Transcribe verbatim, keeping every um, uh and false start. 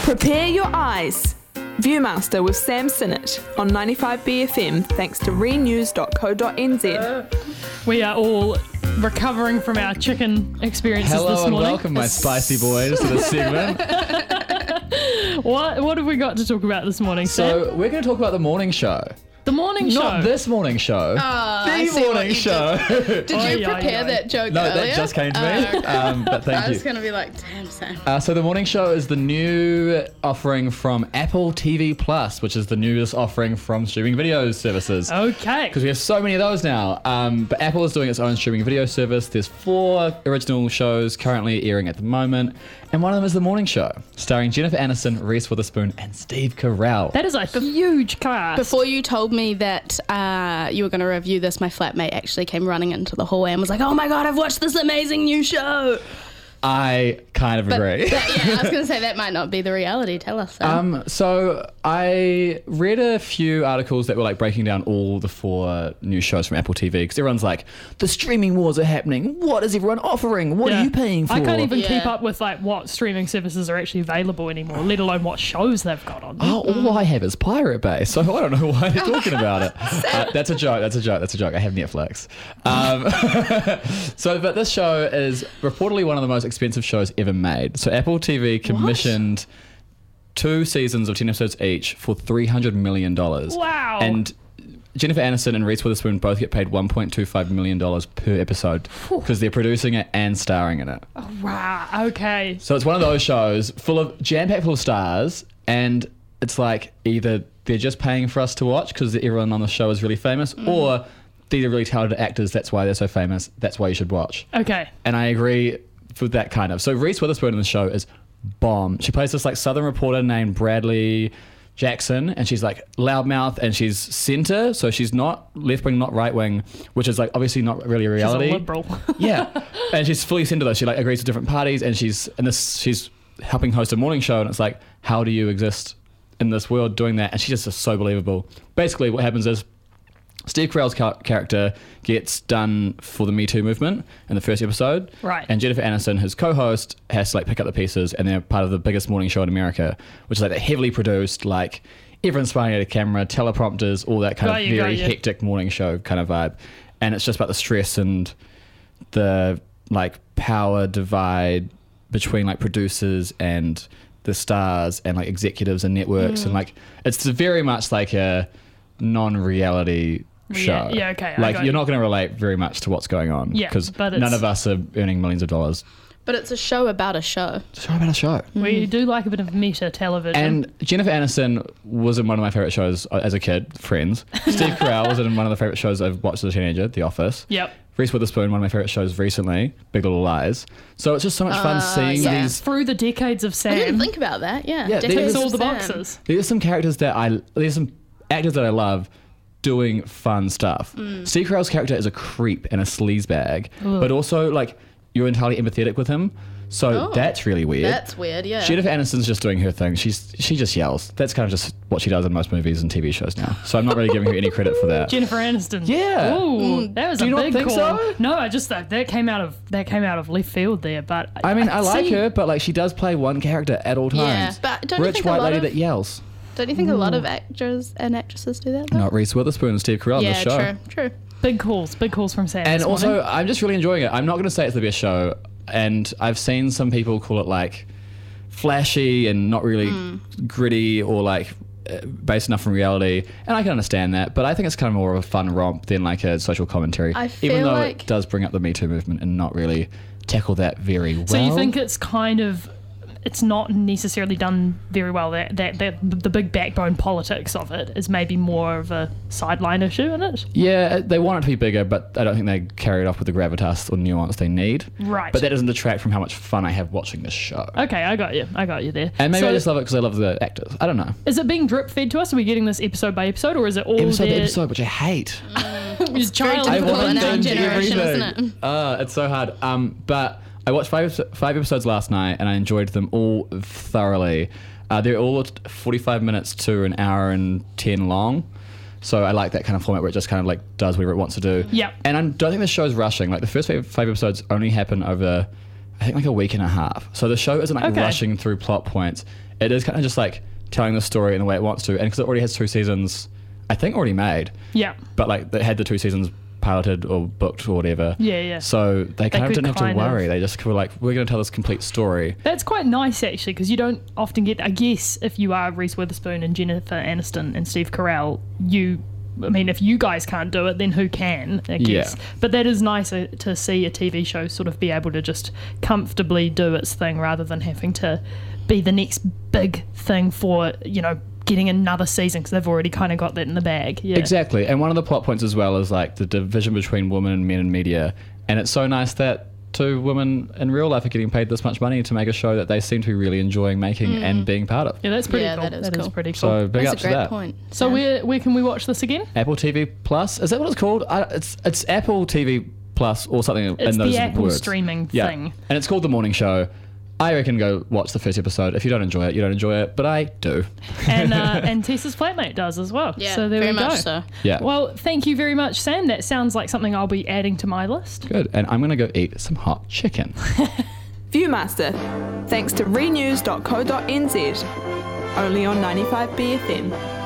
Prepare your eyes. Viewmaster with Sam Sinnott on ninety-five B F M thanks to renews dot co dot n z. We are all recovering from our chicken experiences Hello this and morning. welcome, my spicy boys, to this segment. What what have we got to talk about this morning, Sam? So we're going to talk about the morning show. The morning show. Not this morning show. Oh, I the see what morning you show. Did, did Oi, you oi, prepare oi. that joke No, earlier? that just came to me. Oh, okay. Um, but thank I you. was going to be like, damn, Sam. Uh, so the morning show is the new offering from Apple T V Plus, which is the newest offering from streaming video services. Okay. Because we have so many of those now. Um, but Apple is doing its own streaming video service. There's four original shows currently airing at the moment. And one of them is The Morning Show, starring Jennifer Aniston, Reese Witherspoon, and Steve Carell. That is a huge cast. Before you told me that uh, you were going to review this, my flatmate actually came running into the hallway and was like, oh my God, I've watched this amazing new show. I kind of But agree. that- yeah, I was going to say that might not be the reality. Tell us, Sam. Um, so I read a few articles that were like breaking down all the four new shows from Apple T V because everyone's like, the streaming wars are happening. What is everyone offering? What Yeah. are you paying for? I can't even Yeah. keep up with like what streaming services are actually available anymore, let alone what shows they've got on. Oh, all I have is Pirate Bay, so I don't know why they're talking about it. Uh, that's a joke. That's a joke. That's a joke. I have Netflix. Um, so, but this show is reportedly one of the most expensive shows ever made. So, Apple T V commissioned two seasons of ten episodes each for three hundred million dollars. Wow. And Jennifer Aniston and Reese Witherspoon both get paid one point two five million dollars per episode because they're producing it and starring in it. Wow. Okay. So it's one of those shows full of jam-packed full of stars, and it's like either they're just paying for us to watch because everyone on the show is really famous, or these are really talented actors. That's why they're so famous. That's why you should watch. Okay. And I agree with that kind of. So Reese Witherspoon in the show is bomb. She plays this like Southern reporter named Bradley Jackson, and she's like loudmouth, and she's center, so she's not left wing, not right wing, which is like obviously not really a reality. She's a liberal. Yeah, and she's fully center though. She like agrees with different parties, and she's and this she's helping host a morning show, and it's like, how do you exist in this world doing that? And she's just so believable. Basically, what happens is Steve Carell's ca- character gets done for the Me Too movement in the first episode. Right. And Jennifer Aniston, his co-host, has to like pick up the pieces, and they're part of the biggest morning show in America, which is like heavily produced, like everyone's smiling at a camera, teleprompters, all that kind Got of you, got very you. hectic morning show kind of vibe. And it's just about the stress and the like power divide between like producers and the stars and like executives and networks, Mm. and like it's very much like a non-reality show. Yeah, yeah, okay, I Like got you're you. not going to relate very much to what's going on. Yeah, because but none it's- of us are earning millions of dollars. But it's a show about a show. It's a show about a show. We do like a bit of meta television. And Jennifer Aniston was in one of my favorite shows as a kid, Friends. Steve Carell was in one of the favorite shows I've watched as a teenager, The Office. Yep. Reese Witherspoon, one of my favorite shows recently, Big Little Lies. So it's just so much fun seeing yeah. these. Through the decades of I didn't Sam, think about that. Yeah. Yeah, Decades there's ticks of all the Sam. boxes. There's some characters that I, there's some actors that I love doing fun stuff. Mm. Steve Carell's character is a creep and a sleazebag, but also like you're entirely empathetic with him. So Oh, that's really weird. That's weird, yeah. Jennifer Aniston's just doing her thing. She's she just yells. That's kind of just what she does in most movies and T V shows now. So I'm not really giving her any credit for that. Jennifer Aniston. Yeah. Ooh, that was Do a you not big think call. so? No, I just thought that came out of that came out of left field there. But I mean, I like see- her, but like she does play one character at all Yeah, times. but don't you Rich think a white lot lady of- that yells. Don't you think a lot of actors and actresses do that, though? Not Reese Witherspoon and Steve Carell in yeah, the show. true, true. Big calls, big calls from Sam. And this also, morning. I'm just really enjoying it. I'm not going to say it's the best show, and I've seen some people call it like flashy and not really gritty or like uh, based enough from reality, and I can understand that. But I think it's kind of more of a fun romp than like a social commentary, I even feel though like- it does bring up the Me Too movement and not really tackle that very well. So you think it's kind of, it's not necessarily done very well. That that, that the big backbone politics of it is maybe more of a sideline issue in it. Yeah, they want it to be bigger, but I don't think they carry it off with the gravitas or nuance they need. Right. But that doesn't detract from how much fun I have watching this show. Okay, I got you. I got you there. And maybe so I just love it because I love the actors. I don't know. is it being drip fed to us? Are we getting this episode by episode, or is it all Episode there? to episode, which I hate. Is child very I difficult want in our binge generation, everything. isn't it? Uh, it's so hard. Um, but I watched five five episodes last night, and I enjoyed them all thoroughly. Uh, they're all forty-five minutes to an hour and ten long. So I like that kind of format where it just kind of like does whatever it wants to do. Yep. And I don't think the show's rushing. Like the first five, five episodes only happen over I think like a week and a half. So the show isn't like Okay. rushing through plot points. It is kind of just like telling the story in the way it wants to. And because it already has two seasons, I think already made, Yeah. but like they had the two seasons piloted or booked or whatever. Yeah, yeah. So they kind of could didn't have to kind worry. of- They just were like, we're going to tell this complete story. That's quite nice, actually, because you don't often get. I guess if you are Reese Witherspoon and Jennifer Aniston and Steve Carell, you. I mean, if you guys can't do it, then who can? I guess. Yeah. But that is nice uh, to see a T V show sort of be able to just comfortably do its thing rather than having to be the next big thing for, you know, getting another season because they've already kind of got that in the bag. Yeah. Exactly. And one of the plot points as well is like the division between women and men in media. And it's so nice that two women in real life are getting paid this much money to make a show that they seem to be really enjoying making and being part of. Yeah, that's pretty Yeah, cool. that is That is cool. pretty cool. So big That's ups a to great that. point. So Sam. where where can we watch this again? Apple T V Plus, is that what it's called? I, it's it's Apple T V Plus or something It's in those the Apple words. streaming Yeah. thing. And it's called The Morning Show. I reckon go watch the first episode. If you don't enjoy it, you don't enjoy it, but I do. And uh, and Tessa's flatmate does as well. Yeah, so there very we go. much so. Yeah. Well, thank you very much, Sam. That sounds like something I'll be adding to my list. Good. And I'm going to go eat some hot chicken. Viewmaster, thanks to renews dot co dot n z, only on ninety-five B F M.